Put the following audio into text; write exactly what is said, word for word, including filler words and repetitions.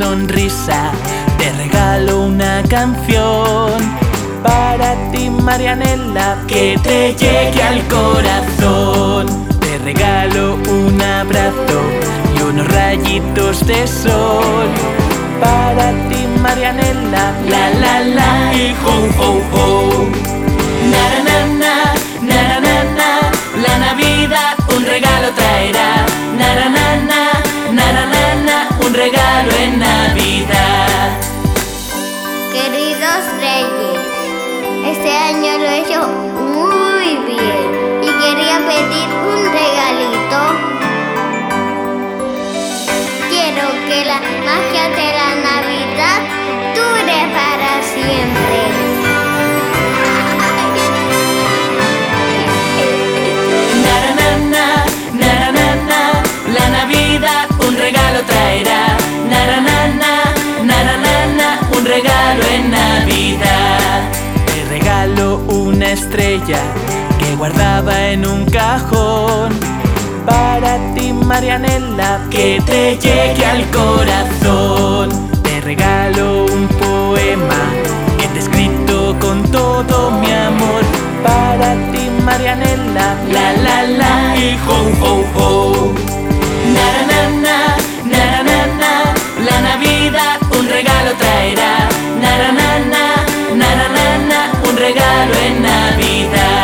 sonrisa. Te regalo una canción para ti, Marianela, que te llegue al corazón. Te regalo un abrazo y unos rayitos de sol para ti, Marianela, la la la y ho ho ho. Na na na, na na na, la Navidad un regalo traerá. Na na na, na na na, un regalo en Navidad. Queridos reyes, este año lo he hecho muy bien y quería pedir un regalito. Quiero que la magia de la Navidad dure para siempre. Na na na, na na na, la Navidad un regalo traerá. Na na na, na na na, un regalo en Navidad. Te regalo una estrella que guardaba en un cajón para ti, Marianela, que te llegue al corazón. Te regalo un poema que te he escrito con todo mi amor para ti, Marianela, la la la y ho ho ho. Na na na, na na na, la Navidad un regalo traerá. Na na na, na na na, un regalo en Navidad.